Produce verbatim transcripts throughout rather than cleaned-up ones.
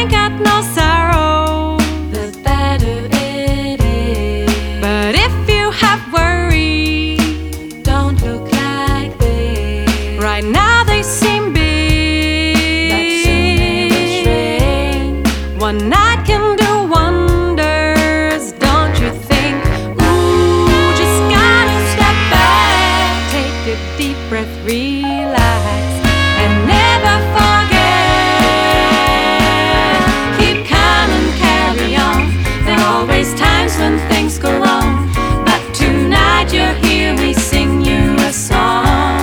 ain't got no sorrow, the better it is. but if you have worry, Don't look like this. right now they seem big, But soon they will shrink. one night can do wonders, don't you think? Ooh, just gotta step back, take a deep breath, relax, and never forget. Keep calm and carry on. There are always times when things go wrong, but tonight you're here, we sing you a song.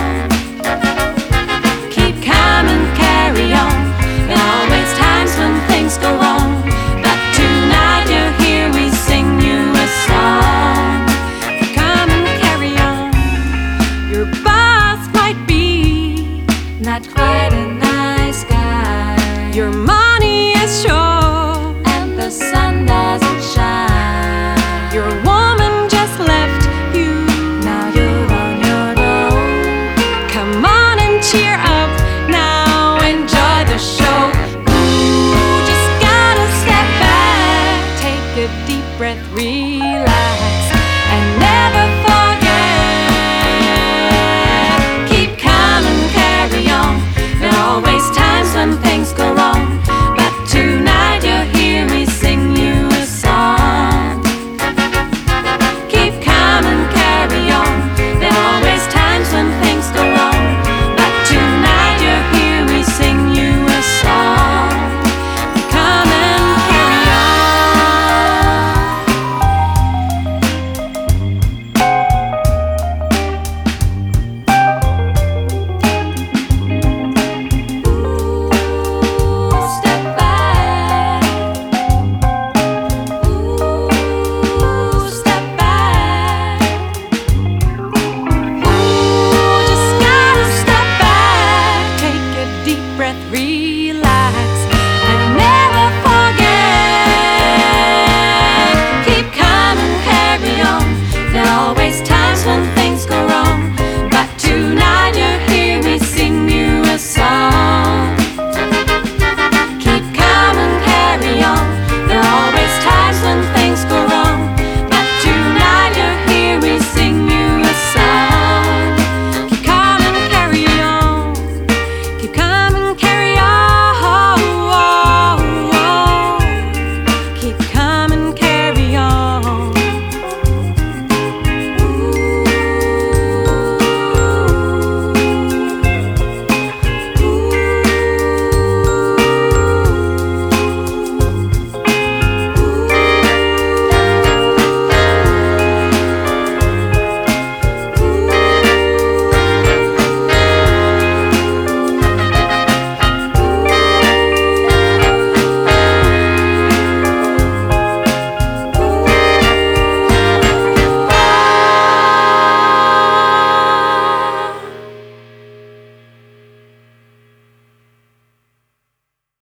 Keep calm and carry on. There are always times when things go wrong, but tonight you're here, we sing you a song. Come and carry on. Your boss might be Not quite a nice guy, your money is sure, and the sun doesn't shine. your woman just left you. Now you're on your own. Come on and cheer up now, enjoy the show. Ooh, just gotta step back, take a deep breath, relax.